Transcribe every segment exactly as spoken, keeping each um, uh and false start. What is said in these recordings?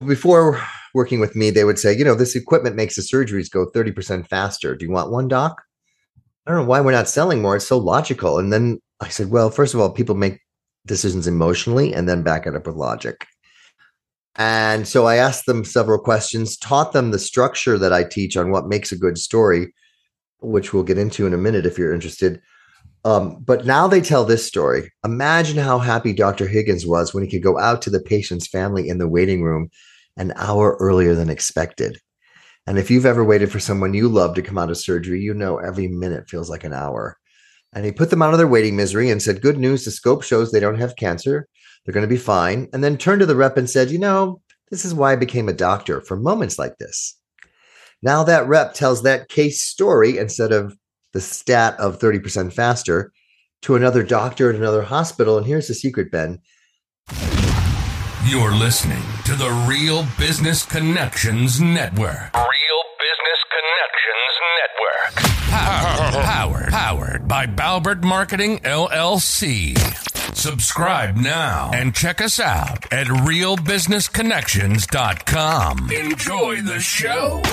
before working with me, they would say, you know, this equipment makes the surgeries go thirty percent faster. Do you want one, doc? I don't know why we're not selling more. It's so logical. And then I said, well, first of all, people make decisions emotionally and then back it up with logic. And so I asked them several questions, taught them the structure that I teach on what makes a good story, which we'll get into in a minute if you're interested. Um, but now they tell this story. Imagine how happy Doctor Higgins was when he could go out to the patient's family in the waiting room an hour earlier than expected. And if you've ever waited for someone you love to come out of surgery, you know every minute feels like an hour. And he put them out of their waiting misery and said, good news, the scope shows they don't have cancer. They're going to be fine. And then turned to the rep and said, you know, this is why I became a doctor, for moments like this. Now that rep tells that case story instead of the stat of thirty percent faster to another doctor at another hospital. And here's the secret, Ben. You're listening to the Real Business Connections Network. Real Business Connections Network. Powered, powered, powered by Balbert Marketing, L L C. Subscribe now and check us out at real business connections dot com. Enjoy the show.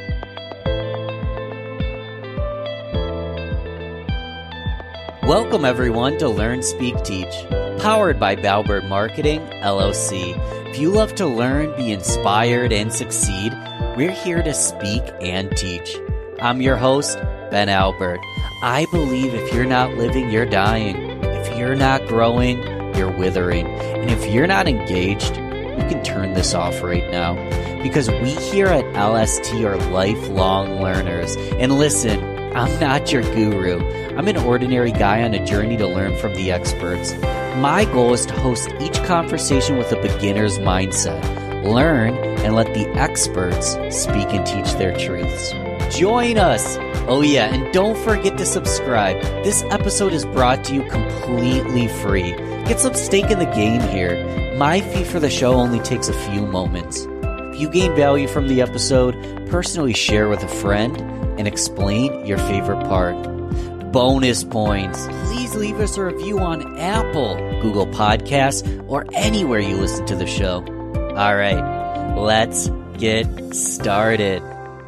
Welcome, everyone, to Learn, Speak, Teach, powered by Balbert Marketing, L L C. If you love to learn, be inspired, and succeed, we're here to speak and teach. I'm your host, Ben Albert. I believe if you're not living, you're dying. If you're not growing, you're withering. And if you're not engaged, you can turn this off right now. Because we here at L S T are lifelong learners. And listen, I'm not your guru. I'm an ordinary guy on a journey to learn from the experts. My goal is to host each conversation with a beginner's mindset. Learn and let the experts speak and teach their truths. Join us! Oh yeah, and don't forget to subscribe. This episode is brought to you completely free. Get some stake in the game here. My fee for the show only takes a few moments. If you gain value from the episode, personally share with a friend and explain your favorite part. Bonus points. Please leave us a review on Apple, Google Podcasts, or anywhere you listen to the show. All right, let's get started.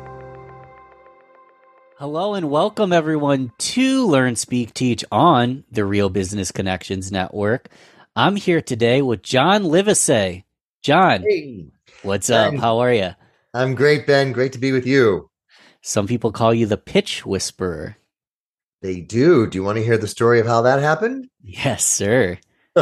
Hello and welcome everyone to Learn, Speak, Teach on the Real Business Connections Network. I'm here today with John Livesey. John, Hey, what's up? Ben. How are you? I'm great, Ben. Great to be with you. Some people call you the pitch whisperer. They do. Do you want to hear the story of how that happened? Yes, sir.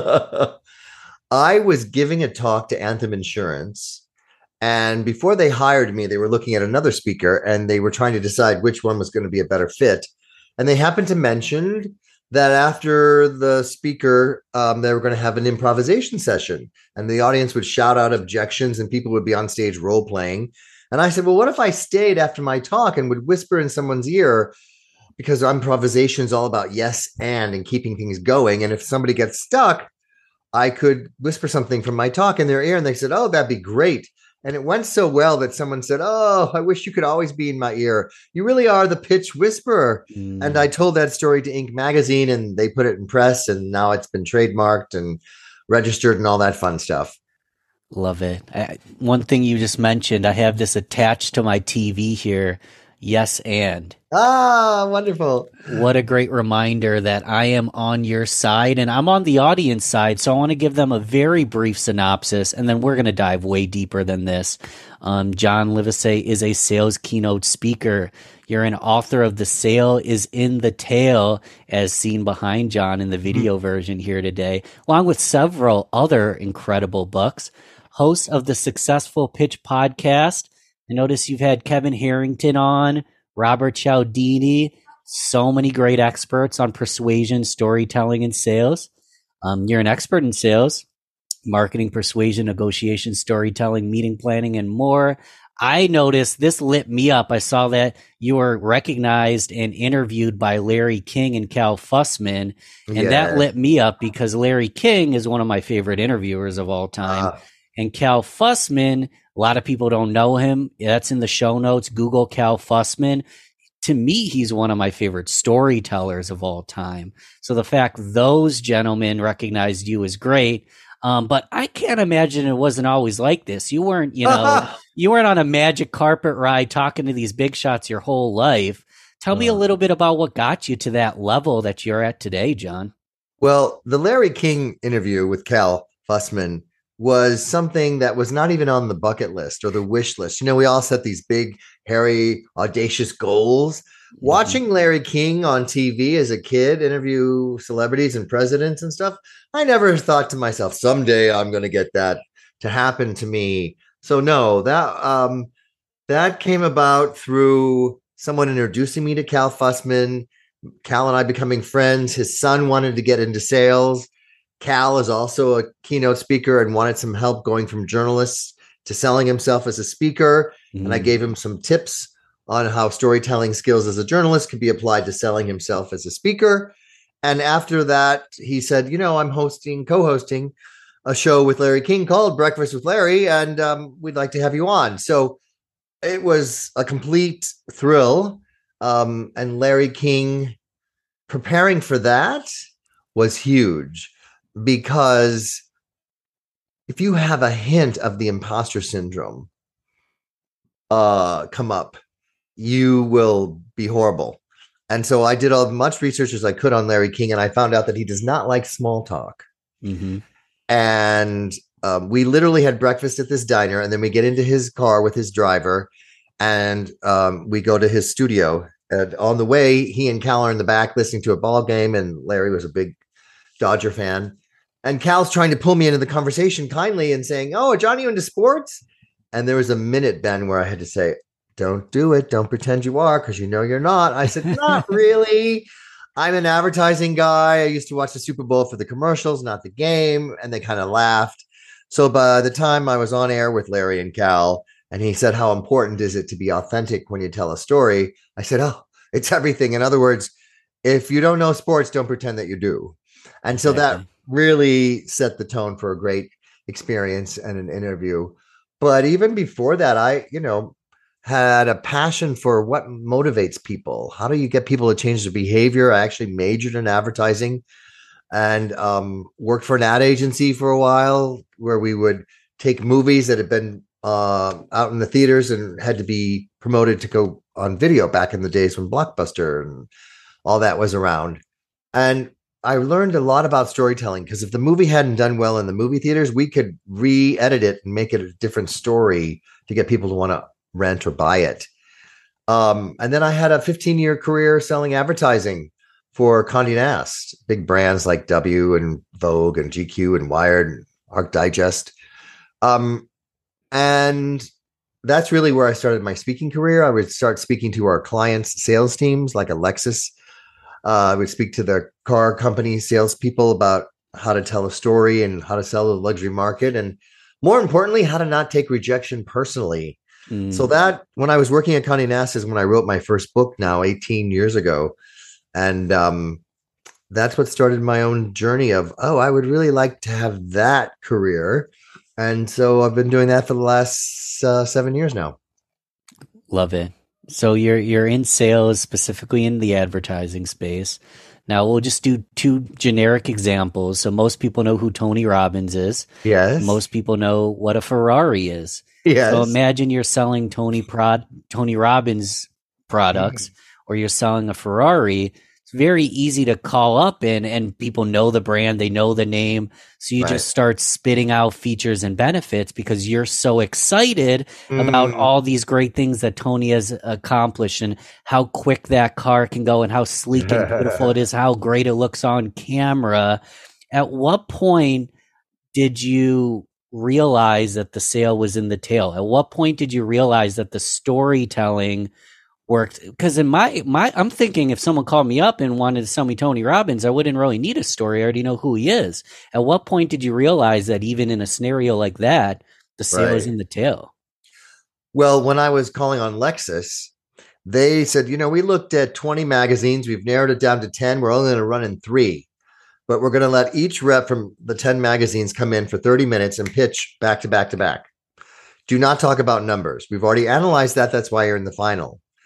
I was giving a talk to Anthem Insurance, and before they hired me, they were looking at another speaker, and they were trying to decide which one was going to be a better fit. And they happened to mention that after the speaker, um, they were going to have an improvisation session, and the audience would shout out objections, and people would be on stage role playing. And I said, well, what if I stayed after my talk and would whisper in someone's ear? Because improvisation is all about yes and and keeping things going. And if somebody gets stuck, I could whisper something from my talk in their ear. And they said, oh, that'd be great. And it went so well that someone said, oh, I wish you could always be in my ear. You really are the pitch whisperer. Mm. And I told that story to Inc magazine, and they put it in press, and now it's been trademarked and registered and all that fun stuff. Love it. I, one thing you just mentioned, I have this attached to my T V here. Yes, and. Ah, wonderful. What a great reminder that I am on your side and I'm on the audience side. So I want to give them a very brief synopsis, and then we're going to dive way deeper than this. Um, John Livesey is a sales keynote speaker. You're an author of The Sale is in the Tail, as seen behind John in the video mm-hmm. version here today, along with several other incredible books. Host of the Successful Pitch podcast. I notice you've had Kevin Harrington on, Robert Cialdini, so many great experts on persuasion, storytelling, and sales. Um, you're an expert in sales, marketing, persuasion, negotiation, storytelling, meeting planning, and more. I noticed this lit me up. I saw that you were recognized and interviewed by Larry King and Cal Fussman, and yeah. that lit me up because Larry King is one of my favorite interviewers of all time. Uh. And Cal Fussman, a lot of people don't know him. That's in the show notes. Google Cal Fussman. To me, he's one of my favorite storytellers of all time. So the fact those gentlemen recognized you is great. Um, but I can't imagine it wasn't always like this. You weren't, you know, you weren't on a magic carpet ride talking to these big shots your whole life. Tell me a little bit about what got you to that level that you're at today, John. Well, the Larry King interview with Cal Fussman was something that was not even on the bucket list or the wish list. You know, we all set these big, hairy, audacious goals. Mm-hmm. Watching Larry King on T V as a kid interview celebrities and presidents and stuff, I never thought to myself, someday I'm going to get that to happen to me. So no, that um, that came about through someone introducing me to Cal Fussman, Cal and I becoming friends. His son wanted to get into sales. Cal is also a keynote speaker and wanted some help going from journalist to selling himself as a speaker. Mm. And I gave him some tips on how storytelling skills as a journalist could be applied to selling himself as a speaker. And after that, he said, you know, I'm hosting, co-hosting a show with Larry King called Breakfast with Larry, and um, we'd like to have you on. So it was a complete thrill. Um, and Larry King preparing for that was huge, because if you have a hint of the imposter syndrome uh, come up, you will be horrible. And so I did as much research as I could on Larry King, and I found out that he does not like small talk. Mm-hmm. And um, we literally had breakfast at this diner, and then we get into his car with his driver, and um, we go to his studio. And on the way, he and Cal are in the back listening to a ball game, and Larry was a big Dodger fan. And Cal's trying to pull me into the conversation kindly and saying, oh, John, you into sports? And there was a minute, Ben, where I had to say, don't do it. Don't pretend you are, because you know you're not. I said, not really. I'm an advertising guy. I used to watch the Super Bowl for the commercials, not the game. And they kind of laughed. So by the time I was on air with Larry and Cal, and he said, how important is it to be authentic when you tell a story? I said, oh, it's everything. In other words, if you don't know sports, don't pretend that you do. And so that really set the tone for a great experience and an interview. But even before that, I, you know, had a passion for what motivates people. How do you get people to change their behavior? I actually majored in advertising and um, worked for an ad agency for a while, where we would take movies that had been uh, out in the theaters and had to be promoted to go on video back in the days when Blockbuster and all that was around. And I learned a lot about storytelling, because if the movie hadn't done well in the movie theaters, we could re-edit it and make it a different story to get people to want to rent or buy it. Um, and then I had a fifteen year career selling advertising for Condé Nast, big brands like W and Vogue and G Q and Wired and Arc Digest. Um, and that's really where I started my speaking career. I would start speaking to our clients' sales teams like a Lexus. Uh, I would speak to the car company salespeople about how to tell a story and how to sell the luxury market. And more importantly, how to not take rejection personally. Mm. So that when I was working at Condé Nast is when I wrote my first book now eighteen years ago. And um, that's what started my own journey of, oh, I would really like to have that career. And so I've been doing that for the last uh, seven years now. Love it. So you're you're in sales, specifically in the advertising space. Now we'll just do two generic examples. So most people know who Tony Robbins is. Yes. Most people know what a Ferrari is. Yes. So imagine you're selling Tony Prod Tony Robbins products, mm. or you're selling a Ferrari. It's very easy to call up and, and people know the brand, they know the name. So you right. just start spitting out features and benefits because you're so excited mm. about all these great things that Tony has accomplished and how quick that car can go and how sleek and beautiful it is, how great it looks on camera. At what point did you realize that the sale was in the tail? At what point did you realize that the storytelling worked? Because in my my, I'm thinking if someone called me up and wanted to sell me Tony Robbins, I wouldn't really need a story. I already know who he is. At what point did you realize that even in a scenario like that, the sale right. is in the tail? Well, when I was calling on Lexus, they said, you know, we looked at twenty magazines. We've narrowed it down to ten. We're only going to run in three, but we're going to let each rep from the ten magazines come in for thirty minutes and pitch back to back to back. Do not talk about numbers. We've already analyzed that. That's why you're in the final.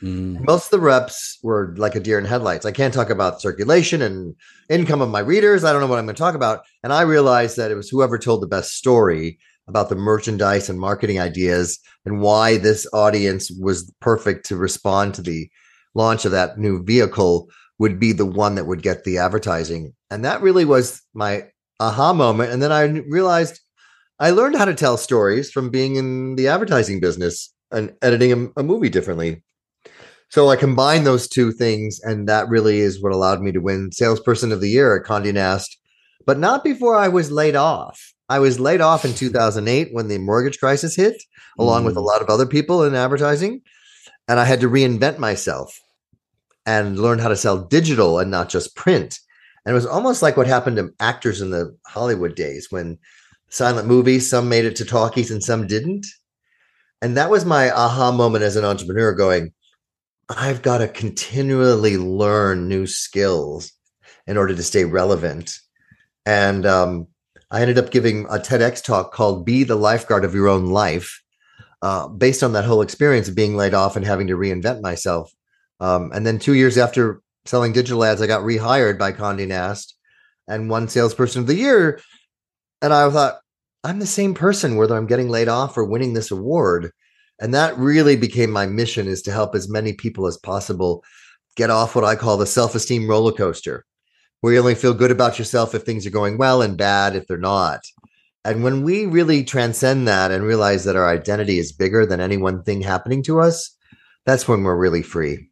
Mm. Most of the reps were like a deer in headlights. I can't talk about circulation and income of my readers. I don't know what I'm going to talk about. And I realized that it was whoever told the best story about the merchandise and marketing ideas and why this audience was perfect to respond to the launch of that new vehicle would be the one that would get the advertising. And that really was my aha moment. And then I realized I learned how to tell stories from being in the advertising business and editing a, a movie differently. So I combined those two things, and that really is what allowed me to win Salesperson of the Year at Condé Nast, but not before I was laid off. I was laid off in two thousand eight when the mortgage crisis hit, along mm. with a lot of other people in advertising, and I had to reinvent myself and learn how to sell digital and not just print. And it was almost like what happened to actors in the Hollywood days when silent movies, some made it to talkies and some didn't. And that was my aha moment as an entrepreneur going, I've got to continually learn new skills in order to stay relevant. And um, I ended up giving a TEDx talk called Be the Lifeguard of Your Own Life, uh, based on that whole experience of being laid off and having to reinvent myself. Um, and then two years after selling digital ads, I got rehired by Condé Nast and won Salesperson of the Year. And I thought, I'm the same person, whether I'm getting laid off or winning this award. And that really became my mission, is to help as many people as possible get off what I call the self-esteem roller coaster, where you only feel good about yourself if things are going well and bad if they're not. And when we really transcend that and realize that our identity is bigger than any one thing happening to us, that's when we're really free.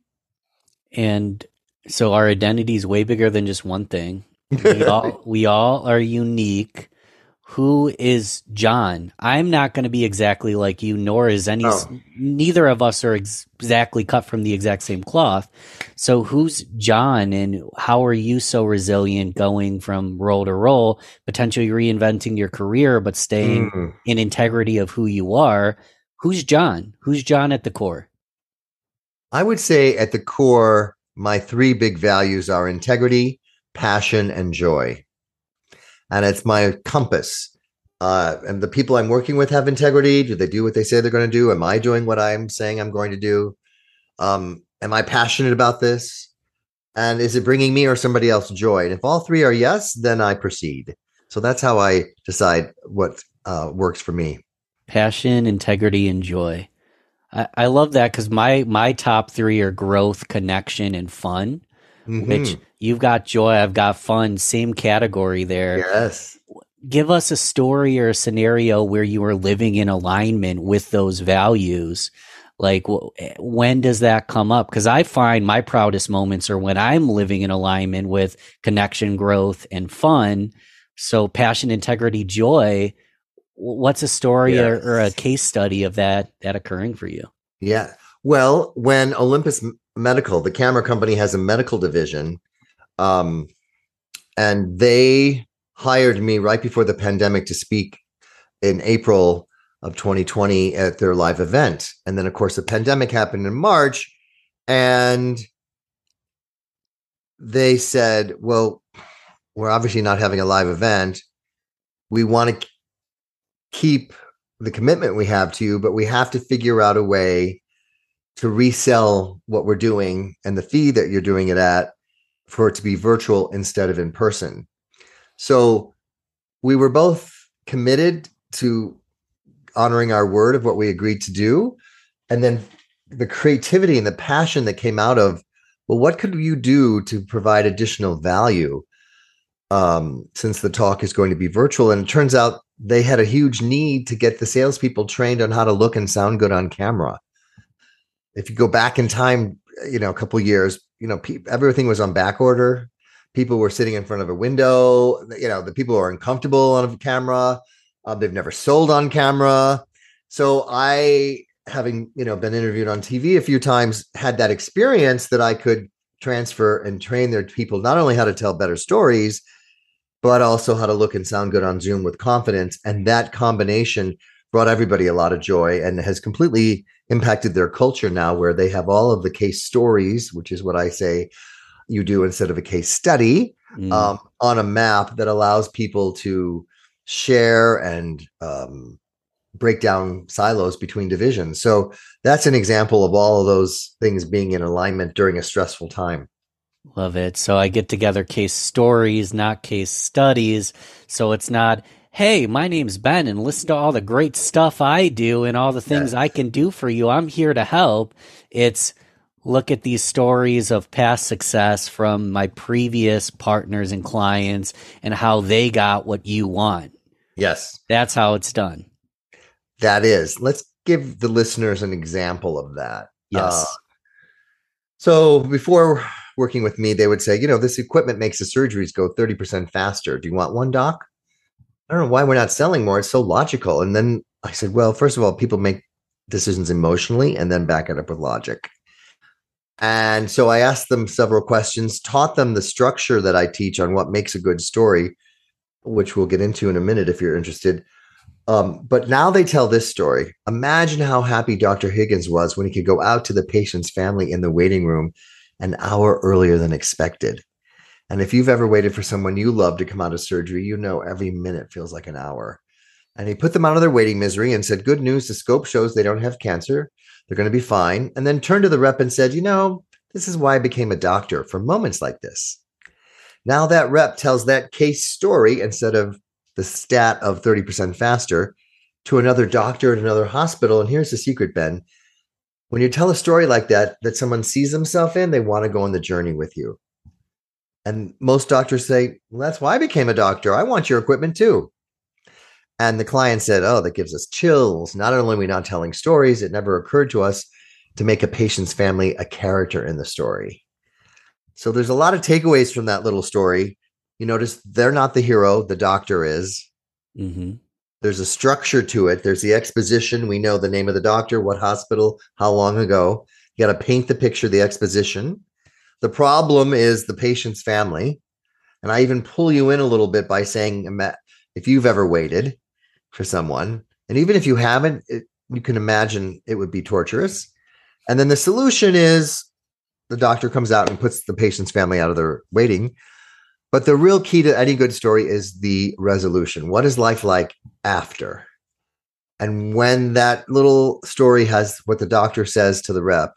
And so our identity is way bigger than just one thing. We all, we all are unique. Who is John? I'm not going to be exactly like you, nor is any, oh. neither of us are ex- exactly cut from the exact same cloth. So who's John, and how are you so resilient going from role to role, potentially reinventing your career, but staying mm. in integrity of who you are? Who's John? Who's John at the core? I would say at the core, my three big values are integrity, passion, and joy. And it's my compass. Uh, and the people I'm working with have integrity. Do they do what they say they're going to do? Am I doing what I'm saying I'm going to do? Um, am I passionate about this? And is it bringing me or somebody else joy? And if all three are yes, then I proceed. So that's how I decide what uh, works for me. Passion, integrity, and joy. I, I love that, because my, my top three are growth, connection, and fun. Mm-hmm. Which you've got joy, I've got fun, same category there. Yes. Give us a story or a scenario where you are living in alignment with those values. Like, when does that come up? Because I find my proudest moments are when I'm living in alignment with connection, growth, and fun. So passion, integrity, joy. What's a story yes. or, or a case study of that that occurring for you? Yeah. Well, when Olympus Medical, the camera company, has a medical division, um, and they hired me right before the pandemic to speak in April of twenty twenty at their live event. And then, of course, the pandemic happened in March, and they said, well, we're obviously not having a live event. We want to keep the commitment we have to you, but we have to figure out a way to resell what we're doing and the fee that you're doing it at for it to be virtual instead of in person. So we were both committed to honoring our word of what we agreed to do. And then the creativity and the passion that came out of, well, what could you do to provide additional value um, since the talk is going to be virtual? And it turns out they had a huge need to get the salespeople trained on how to look and sound good on camera. If you go back in time, you know, a couple of years, you know, pe- everything was on back order. People were sitting in front of a window. You know, the people are uncomfortable on a camera. Uh, they've never sold on camera. So I, having, you know, been interviewed on T V a few times, had that experience that I could transfer and train their people, not only how to tell better stories, but also how to look and sound good on Zoom with confidence. And that combination brought everybody a lot of joy and has completely impacted their culture now, where they have all of the case stories, which is what I say you do instead of a case study, mm. um, on a map that allows people to share and um, break down silos between divisions. So that's an example of all of those things being in alignment during a stressful time. Love it. So I get together case stories, not case studies. So it's not, hey, my name's Ben and listen to all the great stuff I do and all the things Yes. I can do for you. I'm here to help. It's look at these stories of past success from my previous partners and clients and how they got what you want. Yes. That's how it's done. That is. Let's give the listeners an example of that. Yes. Uh, so before working with me, they would say, you know, this equipment makes the surgeries go thirty percent faster. Do you want one, doc? I don't know why we're not selling more. It's so logical. And then I said, well, first of all, people make decisions emotionally and then back it up with logic. And so I asked them several questions, taught them the structure that I teach on what makes a good story, which we'll get into in a minute if you're interested. Um, but now they tell this story. Imagine how happy Doctor Higgins was when he could go out to the patient's family in the waiting room an hour earlier than expected. And if you've ever waited for someone you love to come out of surgery, you know every minute feels like an hour. And he put them out of their waiting misery and said, good news, the scope shows they don't have cancer. They're going to be fine. And then turned to the rep and said, you know, this is why I became a doctor, for moments like this. Now that rep tells that case story instead of the stat of thirty percent faster to another doctor at another hospital. And here's the secret, Ben. When you tell a story like that, that someone sees themselves in, they want to go on the journey with you. And most doctors say, well, that's why I became a doctor. I want your equipment too. And the client said, oh, that gives us chills. Not only are we not telling stories, it never occurred to us to make a patient's family a character in the story. So there's a lot of takeaways from that little story. You notice they're not the hero, the doctor is. Mm-hmm. There's a structure to it. There's the exposition. We know the name of the doctor, what hospital, how long ago. You got to paint the picture, the exposition. The problem is the patient's family. And I even pull you in a little bit by saying, if you've ever waited for someone, and even if you haven't, it, you can imagine it would be torturous. And then the solution is the doctor comes out and puts the patient's family out of their waiting. But the real key to any good story is the resolution. What is life like after? And when that little story has what the doctor says to the rep,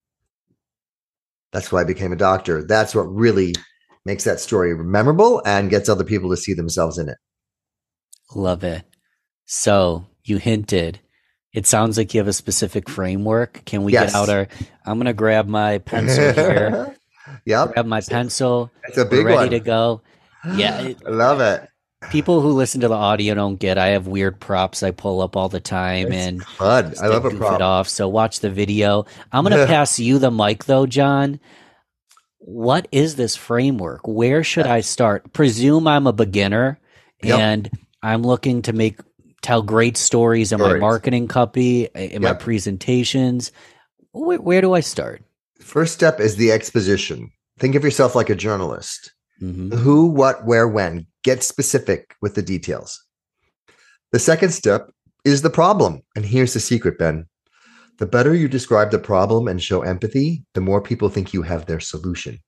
that's why I became a doctor. That's what really makes that story memorable and gets other people to see themselves in it. Love it. So you hinted, it sounds like you have a specific framework. Can we Yes. get out our, I'm going to grab my pencil here. Yep. Grab my pencil. It's a big We're ready one. to go. Yeah. It, I love it. people who listen to the audio don't get, I have weird props I pull up all the time It's and fun. I love a goof prop. it off. So watch the video. I'm going to pass you the mic though, John. What is this framework? Where should I start? Presume I'm a beginner Yep. and I'm looking to make tell great stories in my Stories. marketing copy, in my Yep. presentations. Where, where do I start? First step is the exposition. Think of yourself like a journalist. Mm-hmm. Who, what, where, when. Get specific with the details. The second step is the problem. And here's the secret, Ben. The better you describe the problem and show empathy, the more people think you have their solution.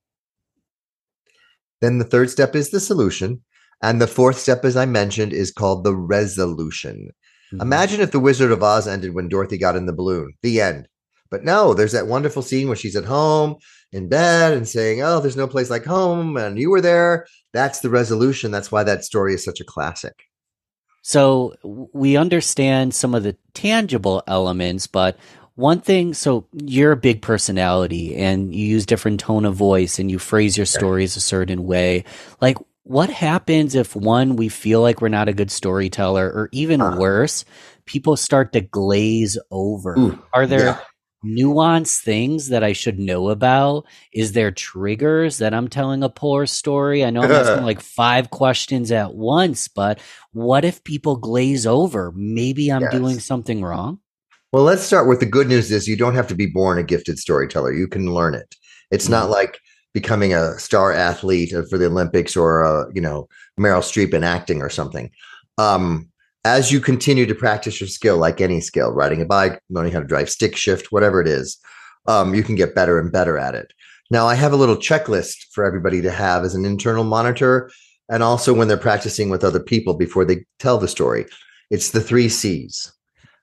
Then the third step is the solution. And the fourth step, as I mentioned, is called the resolution. Mm-hmm. Imagine if The Wizard of Oz ended when Dorothy got in the balloon. The end. But no, there's that wonderful scene where she's at home in bed and saying, oh, there's no place like home. And you were there. That's the resolution. That's why that story is such a classic. So we understand some of the tangible elements, but one thing, so you're a big personality and you use different tone of voice and you phrase your stories a certain way. Like, what happens if, one, we feel like we're not a good storyteller, or even Uh. worse, people start to glaze over? Ooh, Are there yeah. nuanced things that I should know about? Is there triggers that I'm telling a poor story? I know I'm asking like five questions at once, but what if people glaze over? Maybe I'm Yes. doing something wrong. Well, let's start with the good news is you don't have to be born a gifted storyteller. You can learn it. It's not like becoming a star athlete for the Olympics or, uh, you know, Meryl Streep in acting or something. Um, as you continue to practice your skill, like any skill, riding a bike, learning how to drive stick shift, whatever it is, um, you can get better and better at it. Now, I have a little checklist for everybody to have as an internal monitor, and also when they're practicing with other people before they tell the story. It's the three C's.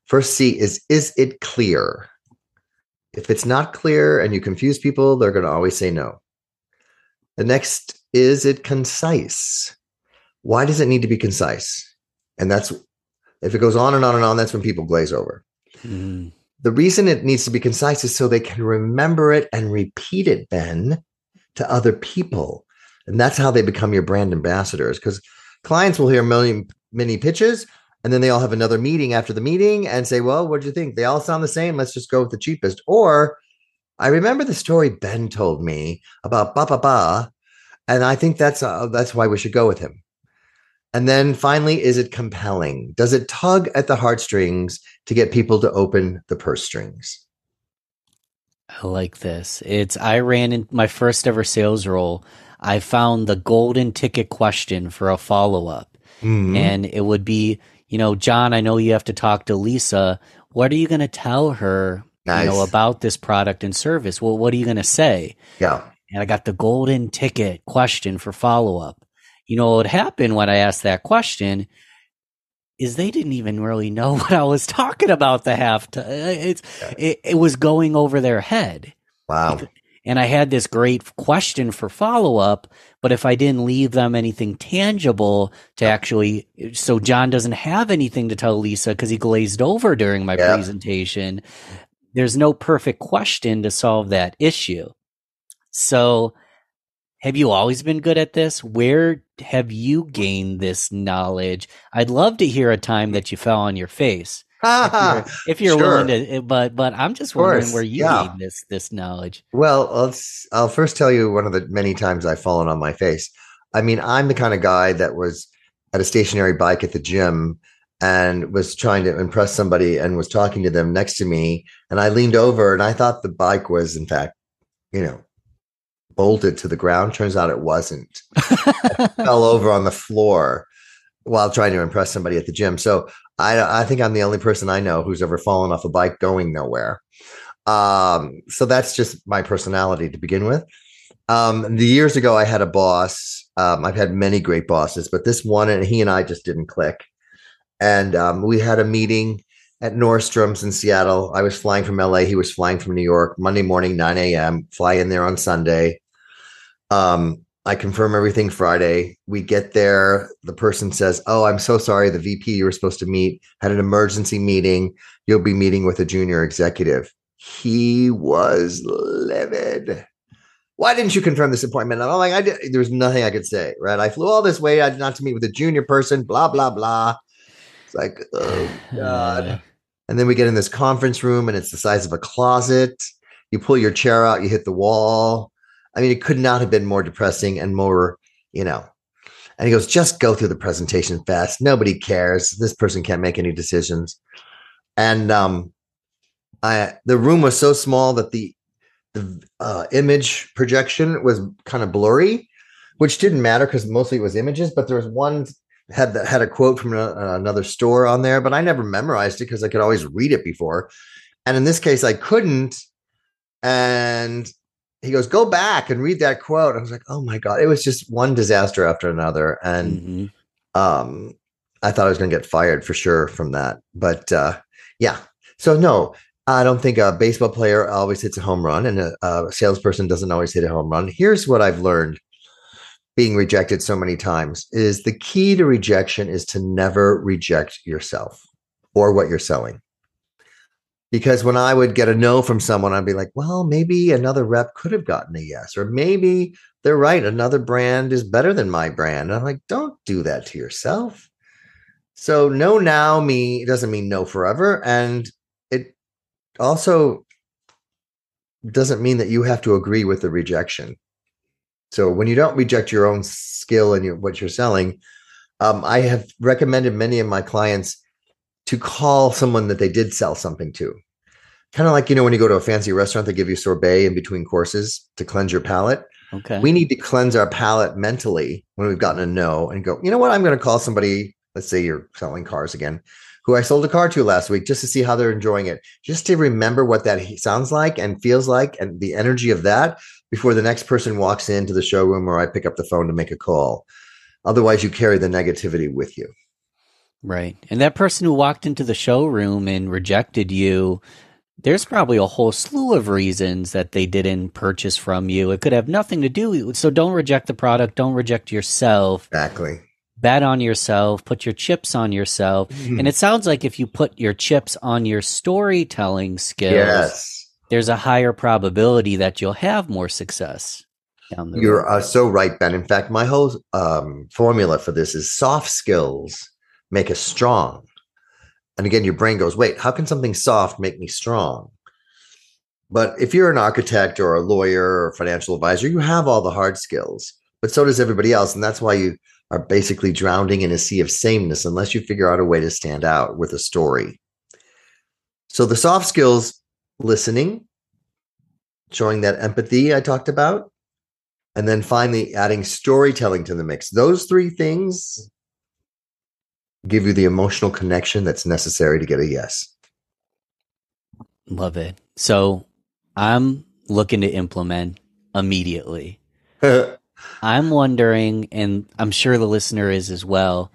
First C is, is it clear? If it's not clear and you confuse people, they're going to always say no. The next, is it concise? Why does it need to be concise? And that's, if it goes on and on and on, that's when people glaze over. Mm. The reason it needs to be concise is so they can remember it and repeat it, Ben, to other people. And that's how they become your brand ambassadors, because clients will hear a million mini pitches, and then they all have another meeting after the meeting and say, well, what do you think? They all sound the same. Let's just go with the cheapest. Or I remember the story Ben told me about ba ba ba, and I think that's uh, that's why we should go with him. And then finally, is it compelling? Does it tug at the heartstrings to get people to open the purse strings? I like this. It's I ran in my first ever sales role. I found the golden ticket question for a follow-up. Mm-hmm. And it would be, you know, John, I know you have to talk to Lisa. What are you going to tell her, nice. you know, about this product and service? Well, what are you going to say? Yeah. And I got the golden ticket question for follow-up. You know, what happened when I asked that question is they didn't even really know what I was talking about the half time. It's, it, it was going over their head. Wow. And I had this great question for follow-up, but if I didn't leave them anything tangible to actually, so John doesn't have anything to tell Lisa because he glazed over during my yeah. presentation, there's no perfect question to solve that issue. So have you always been good at this? Where have you gained this knowledge? I'd love to hear a time that you fell on your face. if you're, if you're sure. willing to, but but I'm just wondering where you yeah. gained this this knowledge. Well, let's, I'll first tell you one of the many times I've fallen on my face. I mean, I'm the kind of guy that was at a stationary bike at the gym and was trying to impress somebody and was talking to them next to me. And I leaned over and I thought the bike was, in fact, you know, bolted to the ground. Turns out it wasn't. I fell over on the floor while trying to impress somebody at the gym. So I, I think I'm the only person I know who's ever fallen off a bike going nowhere. Um, so that's just my personality to begin with. Um, the years ago, I had a boss. Um, I've had many great bosses, but this one, and he and I just didn't click. And um, we had a meeting at Nordstrom's in Seattle. I was flying from L A. He was flying from New York. Monday morning, nine a.m. Fly in there on Sunday. Um, I confirm everything Friday. We get there. The person says, oh, I'm so sorry. The V P you were supposed to meet had an emergency meeting. You'll be meeting with a junior executive. He was livid. Why didn't you confirm this appointment? And I'm like, I did. There was nothing I could say, right? I flew all this way not to meet with a junior person, blah, blah, blah. It's like, oh, God. And then we get in this conference room and it's the size of a closet. You pull your chair out, you hit the wall. I mean, it could not have been more depressing and more, you know. And he goes, just go through the presentation fast. Nobody cares. This person can't make any decisions. And um, I, the room was so small that the, the uh, image projection was kind of blurry, which didn't matter because mostly it was images. But there was one had the, had a quote from a, another store on there, but I never memorized it because I could always read it before. And in this case, I couldn't. And he goes, go back and read that quote. I was like, oh my God, it was just one disaster after another. And mm-hmm. um, I thought I was going to get fired for sure from that. But uh, yeah, so no, I don't think a baseball player always hits a home run and a, a salesperson doesn't always hit a home run. Here's what I've learned being rejected so many times is the key to rejection is to never reject yourself or what you're selling. Because when I would get a no from someone, I'd be like, well, maybe another rep could have gotten a yes, or maybe they're right. Another brand is better than my brand. And I'm like, don't do that to yourself. So no now me, it doesn't mean no forever. And it also doesn't mean that you have to agree with the rejection. So when you don't reject your own skill and your, what you're selling, um, I have recommended many of my clients to call someone that they did sell something to. Kind of like, you know, when you go to a fancy restaurant, they give you sorbet in between courses to cleanse your palate. Okay. We need to cleanse our palate mentally when we've gotten a no and go, you know what, I'm going to call somebody, let's say you're selling cars again, who I sold a car to last week, just to see how they're enjoying it, just to remember what that sounds like and feels like and the energy of that before the next person walks into the showroom or I pick up the phone to make a call. Otherwise, you carry the negativity with you. Right. And that person who walked into the showroom and rejected you, there's probably a whole slew of reasons that they didn't purchase from you. It could have nothing to do. So don't reject the product. Don't reject yourself. Exactly. Bet on yourself. Put your chips on yourself. Mm-hmm. And it sounds like if you put your chips on your storytelling skills, Yes. there's a higher probability that you'll have more success down the You're road. uh, so right, Ben. In fact, my whole um, formula for this is soft skills make us strong. And again, your brain goes, wait, how can something soft make me strong? But if you're an architect or a lawyer or financial advisor, you have all the hard skills, but so does everybody else. And that's why you are basically drowning in a sea of sameness unless you figure out a way to stand out with a story. So the soft skills, listening, showing that empathy I talked about, and then finally adding storytelling to the mix. Those three things give you the emotional connection that's necessary to get a yes. Love it. So I'm looking to implement immediately. I'm wondering, and I'm sure the listener is as well,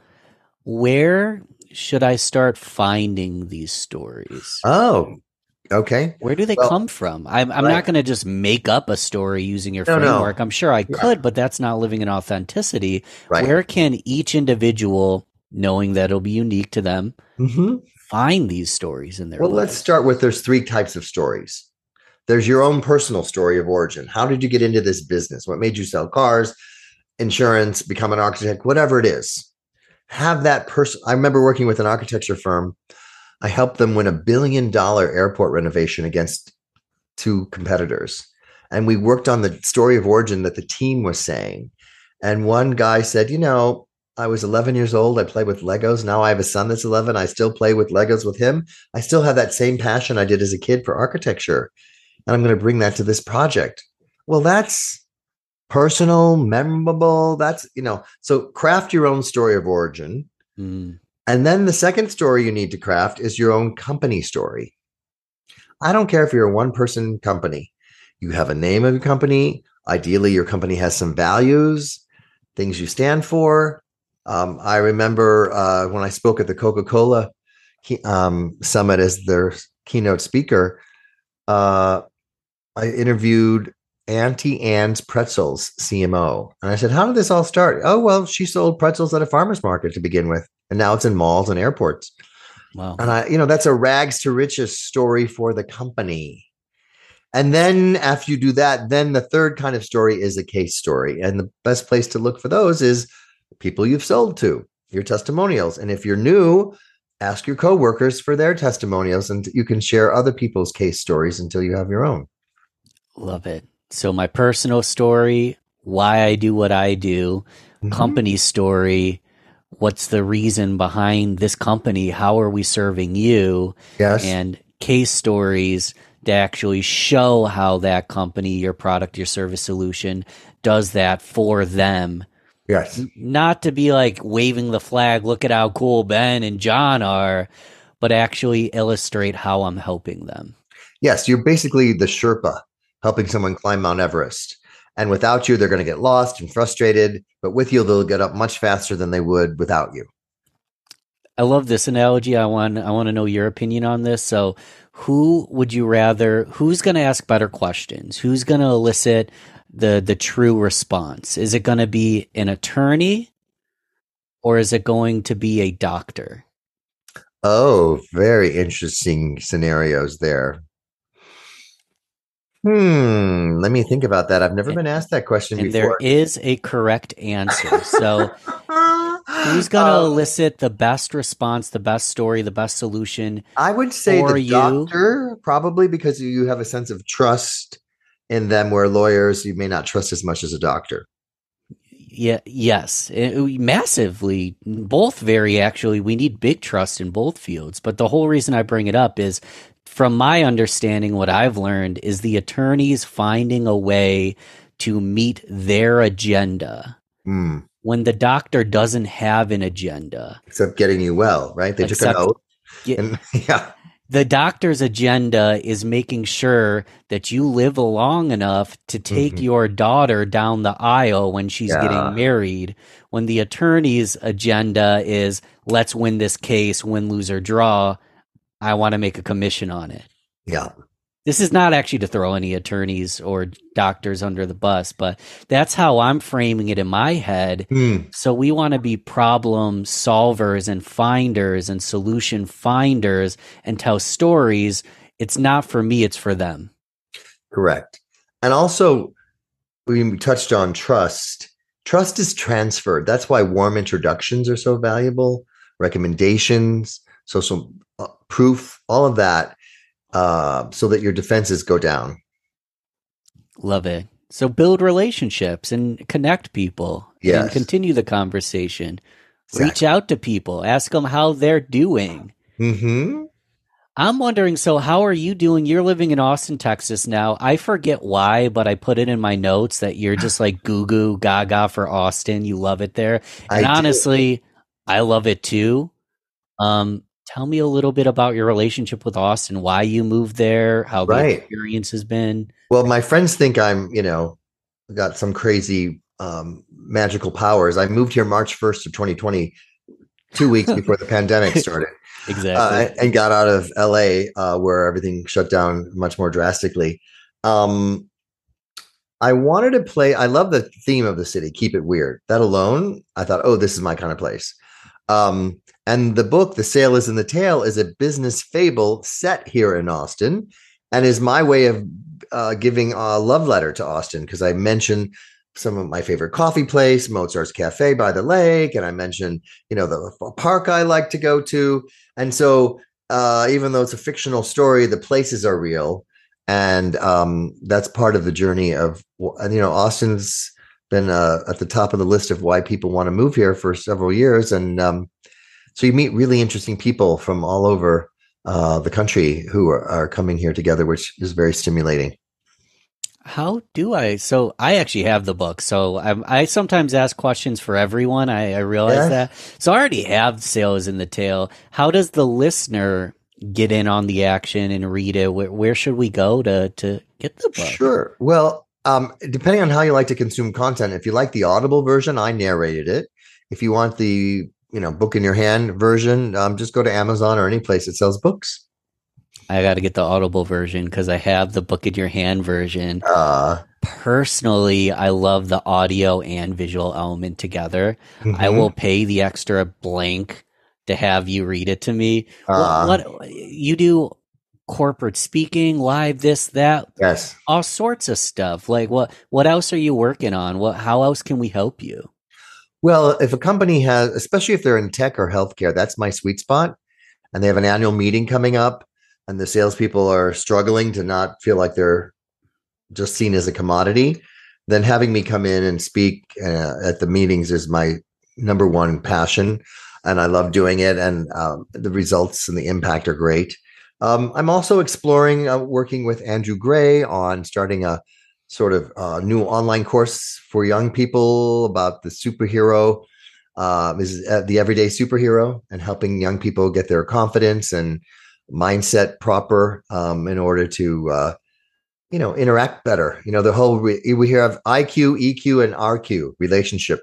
where should I start finding these stories? Oh, okay. Where do they Well, come from? I'm, I'm right. not going to just make up a story using your No, no. framework. I'm sure I Yeah. could, but that's not living in authenticity. Right. Where can each individual, knowing that it'll be unique to them, Mm-hmm. find these stories in their Well, lives? let's start with there's three types of stories. There's your own personal story of origin. How did you get into this business? What made you sell cars, insurance, become an architect, whatever it is? Have that person. I remember working with an architecture firm. I helped them win a billion dollar airport renovation against two competitors. And we worked on the story of origin that the team was saying. And one guy said, you know, I was eleven years old. I played with Legos. Now I have a son that's eleven. I still play with Legos with him. I still have that same passion I did as a kid for architecture. And I'm going to bring that to this project. Well, that's personal, memorable. That's, you know, so craft your own story of origin. Mm. And then the second story you need to craft is your own company story. I don't care if you're a one person company. You have a name of your company. Ideally, your company has some values, things you stand for. Um, I remember uh, when I spoke at the Coca-Cola um, Summit as their keynote speaker, uh, I interviewed Auntie Anne's Pretzels C M O. And I said, how did this all start? Oh, well, she sold pretzels at a farmer's market to begin with. And now it's in malls and airports. Wow. And I, you know, that's a rags to riches story for the company. And then after you do that, then the third kind of story is a case story. And the best place to look for those is people you've sold to, your testimonials. And if you're new, ask your coworkers for their testimonials, and you can share other people's case stories until you have your own. Love it. So my personal story, why I do what I do, Mm-hmm. company story, what's the reason behind this company? How are we serving you? Yes. And case stories to actually show how that company, your product, your service solution does that for them. Yes. Not to be like waving the flag, look at how cool Ben and John are, but actually illustrate how I'm helping them. Yes. You're basically the Sherpa helping someone climb Mount Everest. And without you, they're going to get lost and frustrated. But with you, they'll get up much faster than they would without you. I love this analogy. I want I want to know your opinion on this. So who would you rather, who's going to ask better questions? Who's going to elicit the the true response? Is it going to be an attorney or is it going to be a doctor? Oh, very interesting scenarios there. Hmm. Let me think about that. I've never And- been asked that question And before. there is a correct answer. So who's going to Uh, elicit the best response, the best story, the best solution? I would say for the you? doctor, probably because you have a sense of trust in them, where lawyers you may not trust as much as a doctor. Yeah, yes, it- massively. Both very actually. We need big trust in both fields. But the whole reason I bring it up is, from my understanding, what I've learned is the attorneys finding a way to meet their agenda Hmm. when the doctor doesn't have an agenda. Except getting you well, right? They took Except- an oath. Yeah, And, yeah. The doctor's agenda is making sure that you live long enough to take mm-hmm. your daughter down the aisle when she's yeah. getting married. When the attorney's agenda is, let's win this case, win, lose, or draw. I want to make a commission on it. Yeah. This is not actually to throw any attorneys or doctors under the bus, but that's how I'm framing it in my head. Mm. So we want to be problem solvers and finders and solution finders and tell stories. It's not for me, it's for them. Correct. And also, we touched on trust. Trust is transferred. That's why warm introductions are so valuable, recommendations, social uh, proof, all of that. Uh, so that your defenses go down. Love it. So build relationships and connect people. Yes. And continue the conversation. Exactly. Reach out to people. Ask them how they're doing. Mm-hmm. I'm wondering, so how are you doing? You're living in Austin, Texas now. I forget why, but I put it in my notes that you're just like goo goo gaga for Austin. You love it there. And I honestly, do. I love it too. Um, Tell me a little bit about your relationship with Austin, why you moved there, how right. the experience has been. Well, my friends think I'm, you know, got some crazy um, magical powers. I moved here March first of twenty twenty, two weeks before the pandemic started. Exactly. Uh, and got out of L A uh, where everything shut down much more drastically. Um, I wanted to play, I love the theme of the city, keep it weird. That alone, I thought, oh, this is my kind of place. Um, and the book, The Sale is in the Tail, is a business fable set here in Austin and is my way of uh, giving a love letter to Austin because I mentioned some of my favorite coffee place, Mozart's Cafe by the lake, and I mentioned, you know, the park I like to go to. And so uh, even though it's a fictional story, the places are real. And um, that's part of the journey of, you know, Austin's been uh, at the top of the list of why people want to move here for several years. And um, so you meet really interesting people from all over uh, the country who are, are coming here together, which is very stimulating. How do I? So I actually have the book. So I, I sometimes ask questions for everyone. I, I realize yeah. that. So I already have Sale is in the Tail. How does the listener get in on the action and read it? Where, where should we go to, to get the book? Sure. Well, um, depending on how you like to consume content, if you like the Audible version, I narrated it. If you want the, you know, book in your hand version, um, just go to Amazon or any place that sells books. I got to get the Audible version because I have the book in your hand version. Uh, Personally, I love the audio and visual element together. Mm-hmm. I will pay the extra blank to have you read it to me. Uh, what, what you do? Corporate speaking, live, this, that, yes, all sorts of stuff. Like what? What else are you working on? What? How else can we help you? Well, if a company has, especially if they're in tech or healthcare, that's my sweet spot, and they have an annual meeting coming up. And the salespeople are struggling to not feel like they're just seen as a commodity, then having me come in and speak uh, at the meetings is my number one passion. And I love doing it. And um, the results and the impact are great. Um, I'm also exploring uh, working with Andrew Gray on starting a sort of uh, new online course for young people about the superhero, uh, is uh, the everyday superhero, and helping young people get their confidence and mindset proper um, in order to, uh, you know, interact better. You know, the whole, re- we hear of I Q, E Q, and R Q, relationship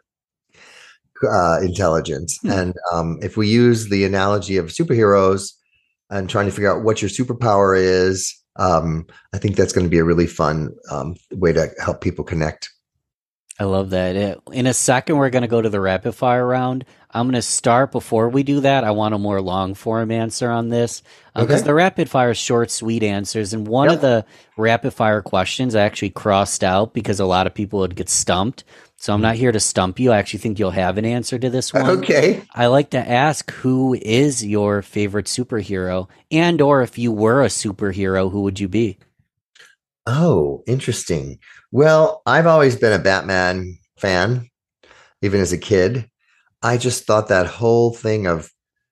uh, intelligence. Hmm. And um, if we use the analogy of superheroes and trying to figure out what your superpower is, um, I think that's going to be a really fun um, way to help people connect. I love that. In a second, we're going to go to the rapid fire round. I'm going to start before we do that. I want a more long form answer on this because um, okay. the rapid fire is short, sweet answers. And one yep. of the rapid fire questions I actually crossed out because a lot of people would get stumped. So I'm not here to stump you. I actually think you'll have an answer to this one. Okay. I like to ask, who is your favorite superhero? And or if you were a superhero, who would you be? Oh, interesting. Well, I've always been a Batman fan, even as a kid. I just thought that whole thing of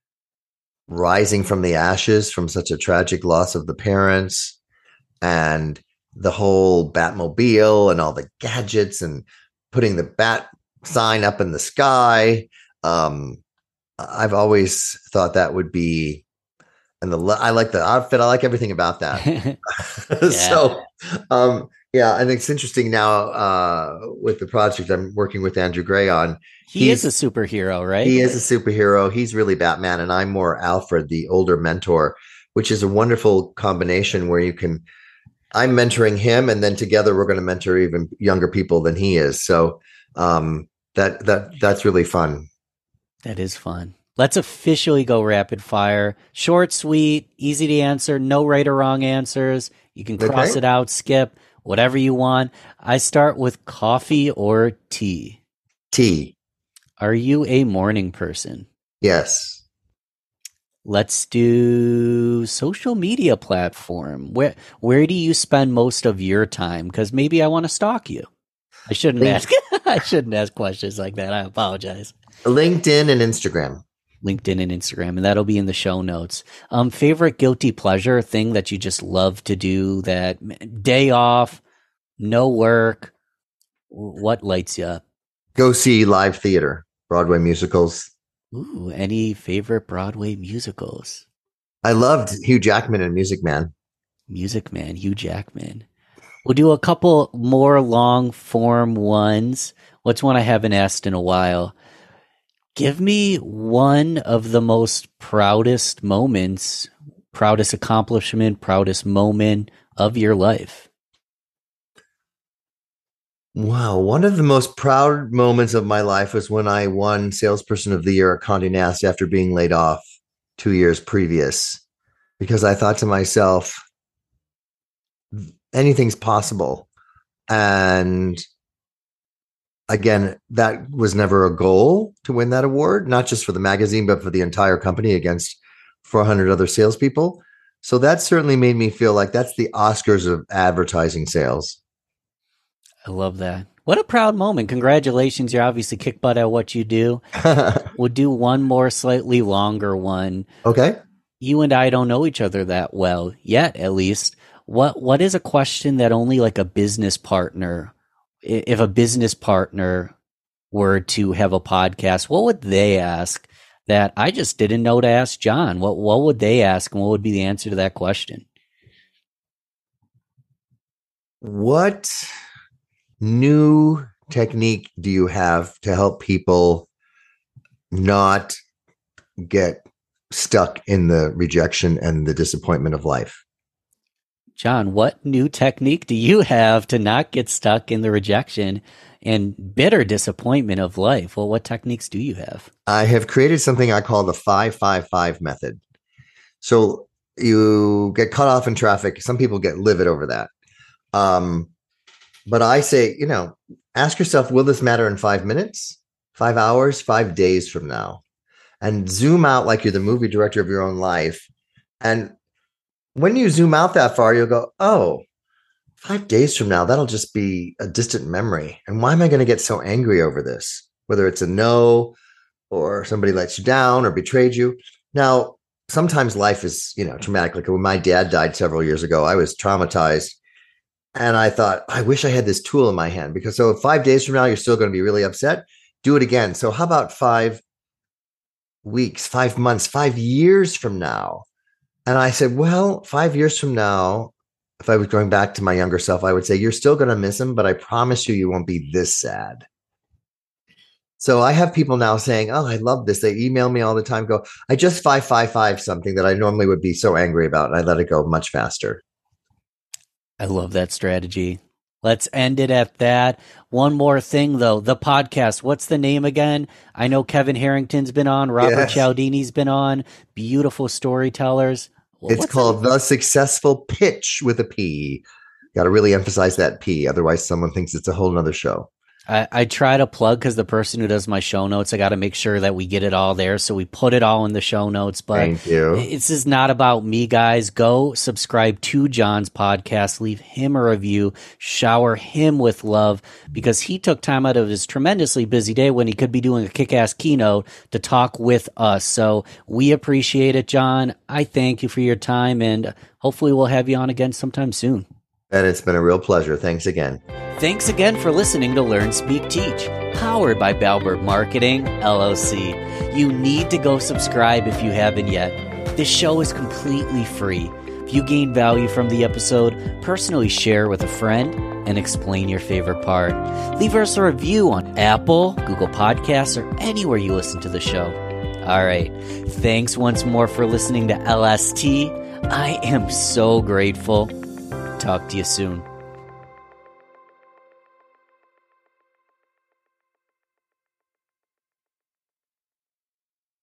rising from the ashes from such a tragic loss of the parents and the whole Batmobile and all the gadgets and putting the bat sign up in the sky. Um, I've always thought that would be And the I like the outfit. I like everything about that. So, um, yeah, and it's interesting now uh, with the project I'm working with Andrew Gray on. He is a superhero, right? He is a superhero. He's really Batman, and I'm more Alfred, the older mentor, which is a wonderful combination where you can. I'm mentoring him, and then together we're going to mentor even younger people than he is. So um, that that that's really fun. That is fun. Let's officially go rapid fire. Short, sweet, easy to answer. No right or wrong answers. You can cross Okay. it out, skip, whatever you want. I start with coffee or tea. Tea. Are you a morning person? Yes. Let's do social media platform. Where where do you spend most of your time? Because maybe I want to stalk you. I shouldn't Link- ask. I shouldn't ask questions like that. I apologize. LinkedIn and Instagram. LinkedIn and Instagram, and that'll be in the show notes. Um, favorite guilty pleasure thing that you just love to do? That day off, no work. What lights you up? Go see live theater, Broadway musicals. Ooh, any favorite Broadway musicals? I loved Hugh Jackman in Music Man. Music Man, Hugh Jackman. We'll do a couple more long form ones. What's one I haven't asked in a while? Give me one of the most proudest moments, proudest accomplishment, proudest moment of your life. Wow. One of the most proud moments of my life was when I won Salesperson of the Year at Condé Nast after being laid off two years previous, because I thought to myself, anything's possible. And again, that was never a goal to win that award, not just for the magazine, but for the entire company against four hundred other salespeople. So that certainly made me feel like that's the Oscars of advertising sales. I love that. What a proud moment. Congratulations. You're obviously kick butt at what you do. We'll do one more slightly longer one. Okay. You and I don't know each other that well yet, at least. What What is a question that only like a business partner, if a business partner were to have a podcast, what would they ask that I just didn't know to ask John? What What would they ask, and what would be the answer to that question? What new technique do you have to help people not get stuck in the rejection and the disappointment of life? John, what new technique do you have to not get stuck in the rejection and bitter disappointment of life? Well, what techniques do you have? I have created something I call the five five five method. So you get cut off in traffic. Some people get livid over that. Um, but I say, you know, ask yourself, will this matter in five minutes, five hours, five days from now? And zoom out like you're the movie director of your own life. And when you zoom out that far, you'll go, oh, five days from now, that'll just be a distant memory. And why am I going to get so angry over this? Whether it's a no or somebody lets you down or betrayed you. Now, sometimes life is, you know, traumatic. Like when my dad died several years ago, I was traumatized. And I thought, I wish I had this tool in my hand, because so five days from now, you're still going to be really upset. Do it again. So how about five weeks, five months, five years from now? And I said, well, five years from now, if I was going back to my younger self, I would say, you're still going to miss him, but I promise you, you won't be this sad. So I have people now saying, oh, I love this. They email me all the time, go, I just five, five, five something that I normally would be so angry about. And I let it go much faster. I love that strategy. Let's end it at that. One more thing, though. The podcast, what's the name again? I know Kevin Harrington's been on. Robert Yes. Cialdini's been on. Beautiful storytellers. Well, It's what's called the- The Successful Pitch with a P. Got to really emphasize that P. Otherwise, someone thinks it's a whole nother show. I, I try to plug because the person who does my show notes, I got to make sure that we get it all there. So we put it all in the show notes. But Thank you. this is not about me, guys. Go subscribe to John's podcast. Leave him a review. Shower him with love, because he took time out of his tremendously busy day when he could be doing a kick-ass keynote to talk with us. So we appreciate it, John. I thank you for your time, and hopefully we'll have you on again sometime soon. And it's been a real pleasure. Thanks again. Thanks again for listening to Learn, Speak, Teach, powered by Balbert Marketing, L L C. You need to go subscribe if you haven't yet. This show is completely free. If you gain value from the episode, personally share with a friend and explain your favorite part. Leave us a review on Apple, Google Podcasts, or anywhere you listen to the show. All right. Thanks once more for listening to L S T. I am so grateful. Talk to you soon.